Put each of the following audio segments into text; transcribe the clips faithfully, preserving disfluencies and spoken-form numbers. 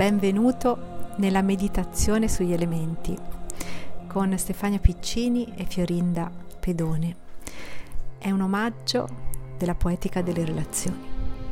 Benvenuto nella meditazione sugli elementi con Stefania Piccini e Fiorinda Pedone. È un omaggio della poetica delle relazioni.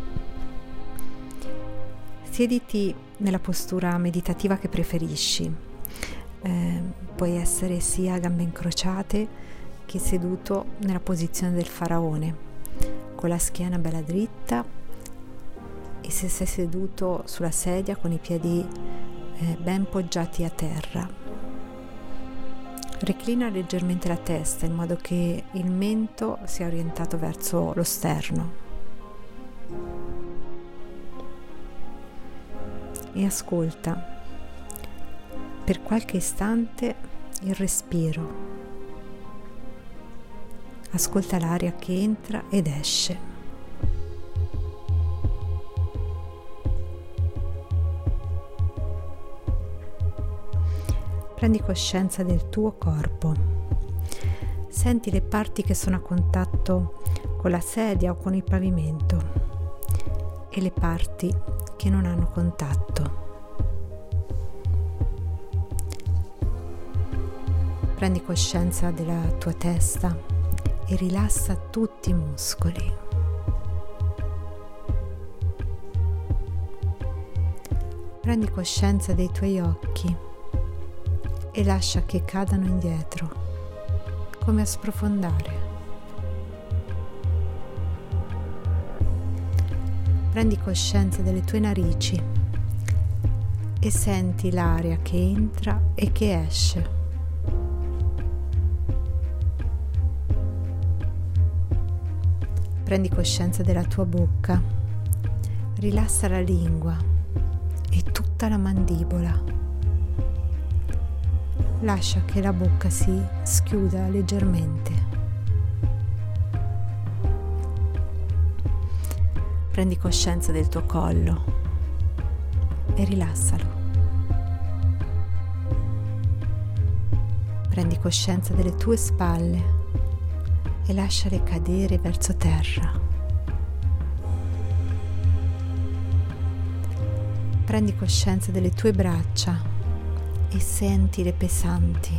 Siediti nella postura meditativa che preferisci. Eh, puoi essere sia a gambe incrociate che seduto nella posizione del faraone, con la schiena bella dritta. E se sei seduto sulla sedia con i piedi eh, ben poggiati a terra, reclina leggermente la testa in modo che il mento sia orientato verso lo sterno e ascolta per qualche istante il respiro. Ascolta l'aria che entra ed esce. Prendi coscienza del tuo corpo. Senti le parti che sono a contatto con la sedia o con il pavimento e le parti che non hanno contatto. Prendi coscienza della tua testa e rilassa tutti i muscoli. Prendi coscienza dei tuoi occhi e lascia che cadano indietro, come a sprofondare. Prendi coscienza delle tue narici e senti l'aria che entra e che esce. Prendi coscienza della tua bocca, rilassa la lingua e tutta la mandibola. Lascia che la bocca si schiuda leggermente. Prendi coscienza del tuo collo e rilassalo. Prendi coscienza delle tue spalle e lasciale cadere verso terra. Prendi coscienza delle tue braccia e sentile pesanti.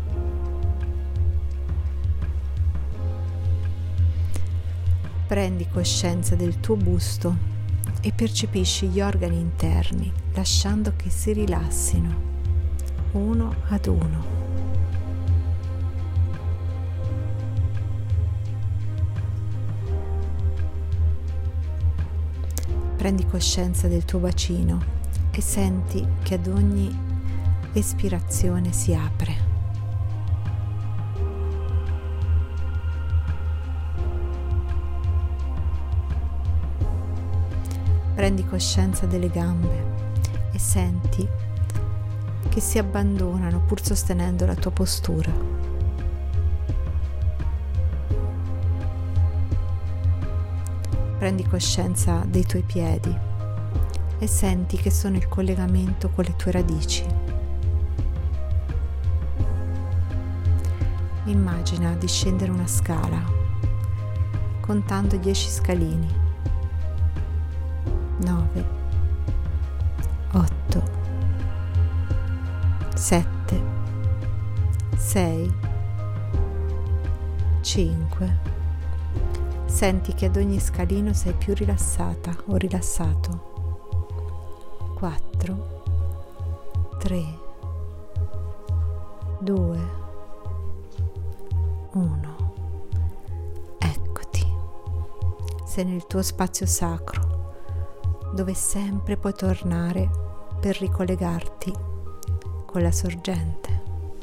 Prendi coscienza del tuo busto e percepisci gli organi interni, lasciando che si rilassino uno ad uno. Prendi coscienza del tuo bacino e senti che ad ogni espirazione si apre. Prendi coscienza delle gambe e senti che si abbandonano pur sostenendo la tua postura. Prendi coscienza dei tuoi piedi e senti che sono il collegamento con le tue radici. Immagina di scendere una scala, contando dieci scalini. nove, otto, sette, sei, cinque. Senti che ad ogni scalino sei più rilassata o rilassato. quattro, tre, due, uno. Eccoti. Sei nel tuo spazio sacro, dove sempre puoi tornare per ricollegarti con la sorgente.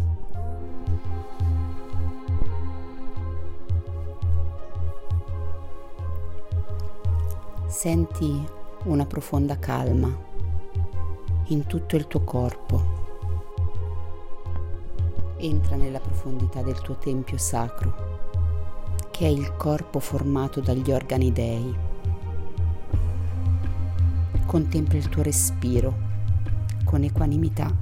Senti una profonda calma in tutto il tuo corpo. Entra nella profondità del tuo tempio sacro, che è il corpo formato dagli organi dei. Contempla il tuo respiro con equanimità.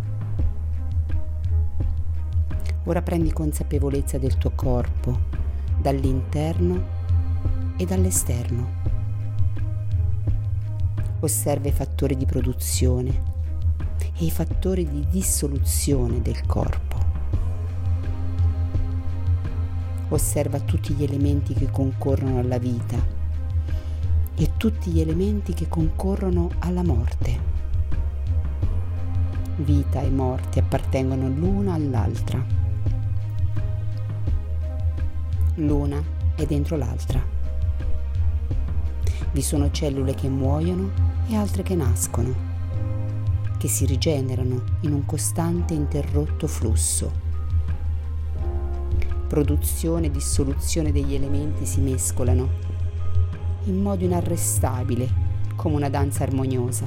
Ora prendi consapevolezza del tuo corpo dall'interno e dall'esterno. Osserva i fattori di produzione e i fattori di dissoluzione del corpo. Osserva tutti gli elementi che concorrono alla vita e tutti gli elementi che concorrono alla morte. Vita e morte appartengono l'una all'altra. L'una è dentro l'altra. Vi sono cellule che muoiono e altre che nascono, che si rigenerano in un costante e interrotto flusso. Produzione e dissoluzione degli elementi si mescolano in modo inarrestabile, come una danza armoniosa.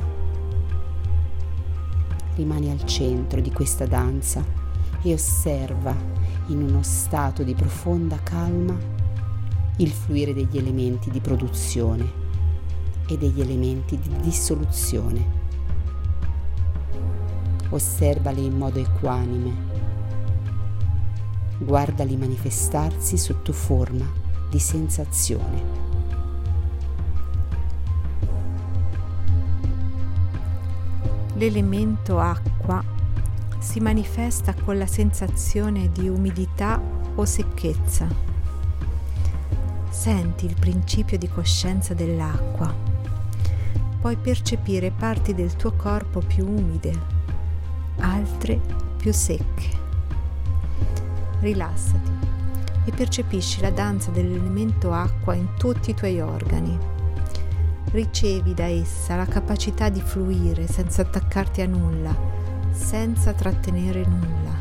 Rimani al centro di questa danza e osserva in uno stato di profonda calma il fluire degli elementi di produzione e degli elementi di dissoluzione. Osservali in modo equanime. Guardali manifestarsi sotto forma di sensazione. L'elemento acqua si manifesta con la sensazione di umidità o secchezza. Senti il principio di coscienza dell'acqua. Puoi percepire parti del tuo corpo più umide, altre più secche. Rilassati e percepisci la danza dell'elemento acqua in tutti i tuoi organi. Ricevi da essa la capacità di fluire senza attaccarti a nulla, senza trattenere nulla.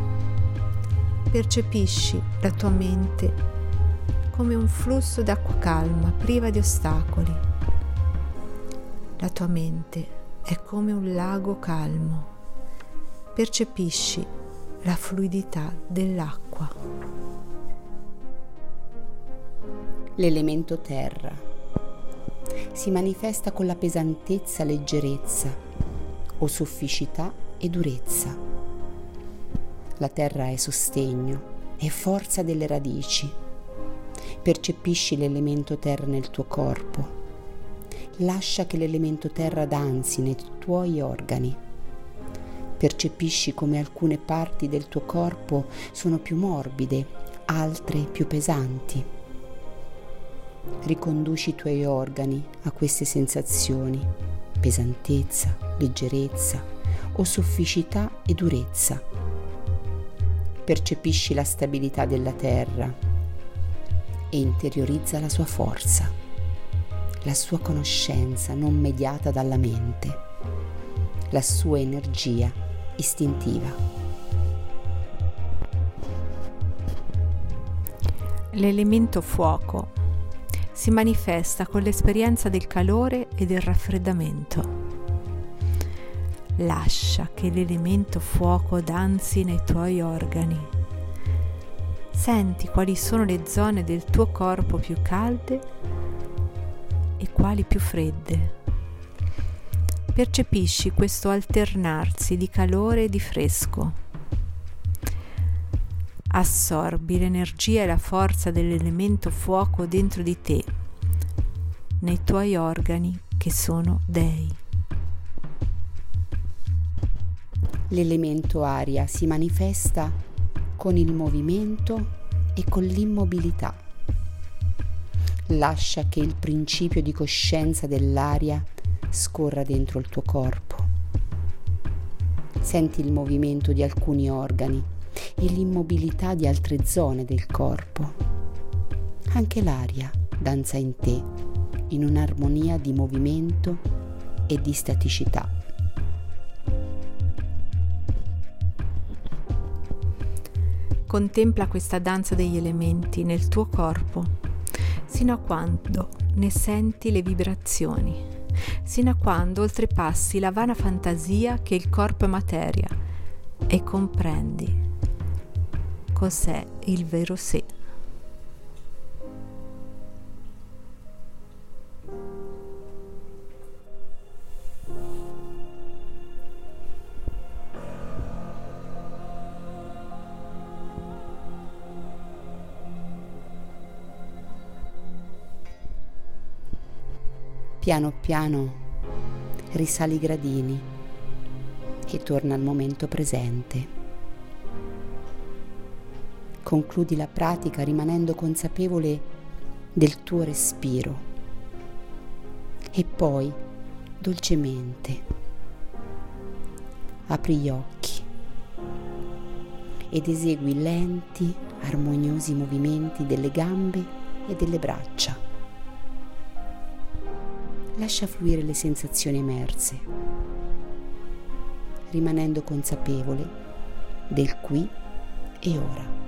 Percepisci la tua mente come un flusso d'acqua calma, priva di ostacoli. La tua mente è come un lago calmo. Percepisci la fluidità dell'acqua. L'elemento terra si manifesta con la pesantezza, leggerezza o sofficità e durezza. La terra è sostegno e forza delle radici. Percepisci l'elemento terra nel tuo corpo. Lascia che l'elemento terra danzi nei tuoi organi. Percepisci come alcune parti del tuo corpo sono più morbide, altre più pesanti. Riconduci i tuoi organi a queste sensazioni: pesantezza, leggerezza o sofficità e durezza. Percepisci la stabilità della terra e interiorizza la sua forza, la sua conoscenza non mediata dalla mente, la sua energia istintiva. L'elemento fuoco si manifesta con l'esperienza del calore e del raffreddamento. Lascia che l'elemento fuoco danzi nei tuoi organi. Senti quali sono le zone del tuo corpo più calde e quali più fredde. Percepisci questo alternarsi di calore e di fresco. Assorbi l'energia e la forza dell'elemento fuoco dentro di te, nei tuoi organi che sono dei. L'elemento aria si manifesta con il movimento e con l'immobilità. Lascia che il principio di coscienza dell'aria scorra dentro il tuo corpo. Senti il movimento di alcuni organi e l'immobilità di altre zone del corpo. Anche l'aria danza in te in un'armonia di movimento e di staticità. Contempla questa danza degli elementi nel tuo corpo, sino a quando ne senti le vibrazioni, sino a quando oltrepassi la vana fantasia che il corpo è materia e comprendi cos'è il vero sé. Piano piano risali i gradini e torna al momento presente. Concludi la pratica rimanendo consapevole del tuo respiro e poi, dolcemente, apri gli occhi ed esegui lenti, armoniosi movimenti delle gambe e delle braccia. Lascia fluire le sensazioni emerse, rimanendo consapevole del qui e ora.